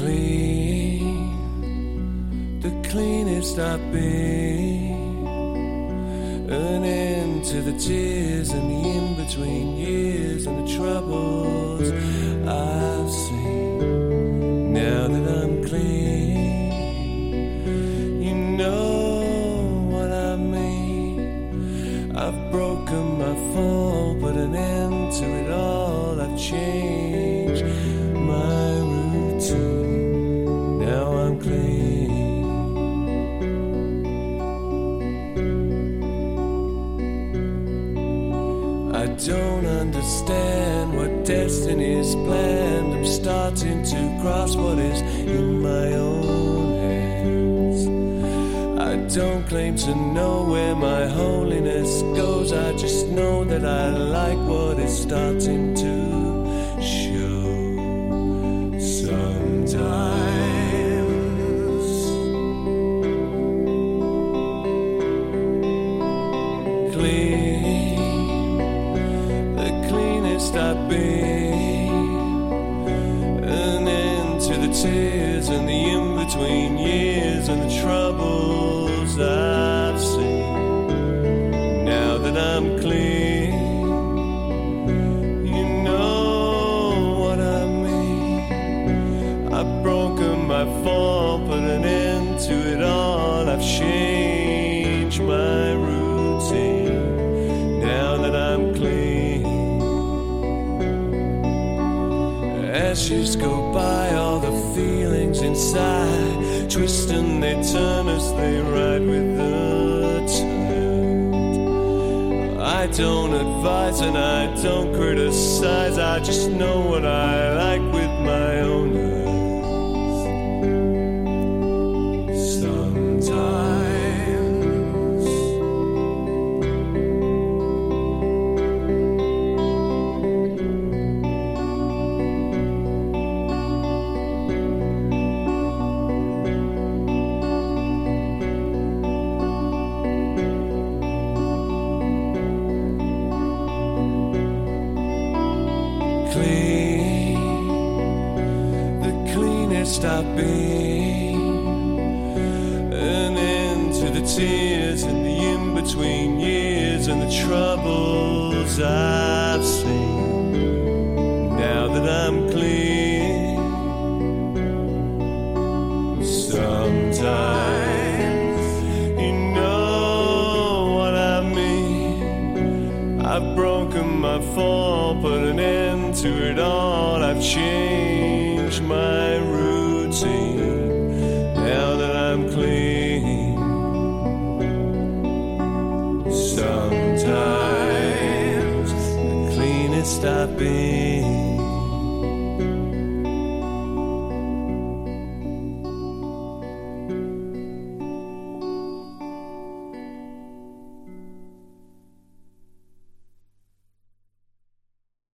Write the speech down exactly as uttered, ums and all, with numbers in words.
clean, the cleanest I've been. An end to the tears and the in-between years and the troubles I've seen. Now that I'm clean, you know what I mean. I've broken my fall, put an end to it all. I've changed my routine. Now I'm clean. I don't understand what destiny's planned. I'm starting to grasp what is in my own hands. I don't claim to know where my holiness goes. I just know that I like what is starting to show. Sometimes I've been, an end to the tears and the in-between years and the troubles I've seen. Now that I'm clean, you know what I mean. I've broken my fall, put an end to it all. I've changed my routine. Now that I'm clean. Ashes go by, all the feelings inside twist and they turn as they ride with the tide. I don't advise and I don't criticize. I just know what I like with my own eyes. Sometimes I've been, an end to the tears and the in-between years and the troubles I've seen. Now that I'm clean, sometimes you know what I mean. I've broken my fall, put an end to it all. I've changed my routine. Now that I'm clean, sometimes the cleanest I've been.